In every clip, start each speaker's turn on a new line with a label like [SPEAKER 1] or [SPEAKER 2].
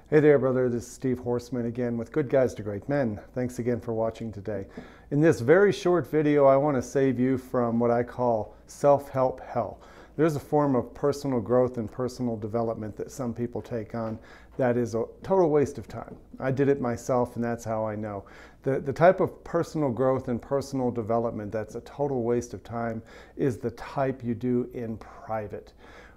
[SPEAKER 1] Hey there, brother. This is Steve Horseman again with Good Guys to Great Men. Thanks again for watching today. In this very short video, I want to save you from what I call self-help hell. There's a form of personal growth and personal development that some people take on that is a total waste of time. I did it myself, and that's how I know. The type of personal growth and personal development that's a total waste of time is the type you do in private.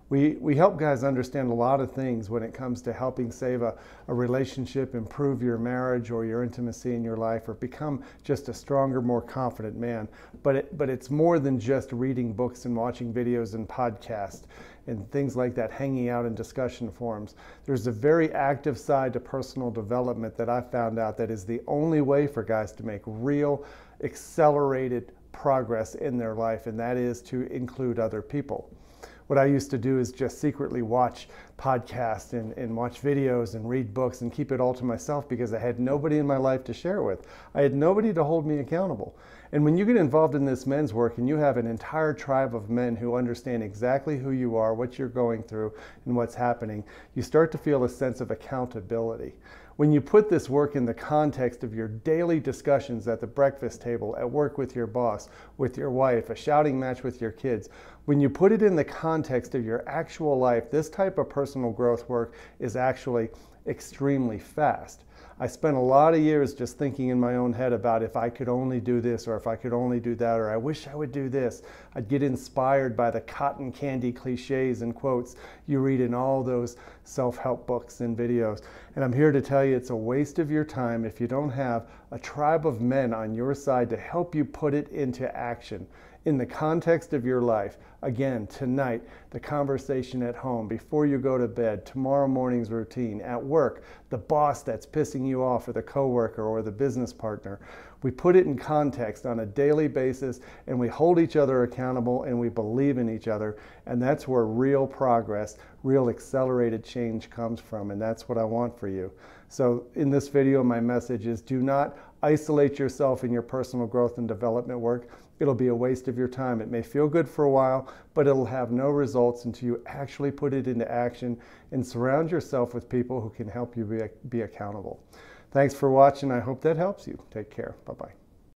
[SPEAKER 1] We help guys understand a lot of things when it comes to helping save a relationship, improve your marriage or your intimacy in your life, or become just a stronger, more confident man. But it's more than just reading books and watching videos and podcasts and things like that, hanging out in discussion forums. There's a very active side to personal development that I found out that is the only way for guys to make real, accelerated progress in their life, and that is to include other people. What I used to do is just secretly watch podcasts and watch videos and read books and keep it all to myself because I had nobody in my life to share with. I had nobody to hold me accountable. And when you get involved in this men's work and you have an entire tribe of men who understand exactly who you are, what you're going through, and what's happening, you start to feel a sense of accountability. When you put this work in the context of your daily discussions at the breakfast table, at work with your boss, with your wife, a shouting match with your kids, when you put it in the context of your actual life, this type of personal growth work is actually extremely fast. I spent a lot of years just thinking in my own head about if I could only do this or if I could only do that, or I wish I would do this. I'd get inspired by the cotton candy cliches and quotes you read in all those self-help books and videos. And I'm here to tell you it's a waste of your time if you don't have a tribe of men on your side to help you put it into action in the context of your life. Again, tonight, the conversation at home, before you go to bed, tomorrow morning's routine, at work, the boss that's pissing you off, or the coworker or the business partner. We put it in context on a daily basis, and we hold each other accountable, and we believe in each other, and that's where real progress, real accelerated change comes from, and that's what I want for you. So in this video, my message is do not isolate yourself in your personal growth and development work. It'll be a waste of your time. It may feel good for a while, but it'll have no results until you actually put it into action and surround yourself with people who can help you be accountable. Thanks for watching. I hope that helps you. Take care. Bye-bye.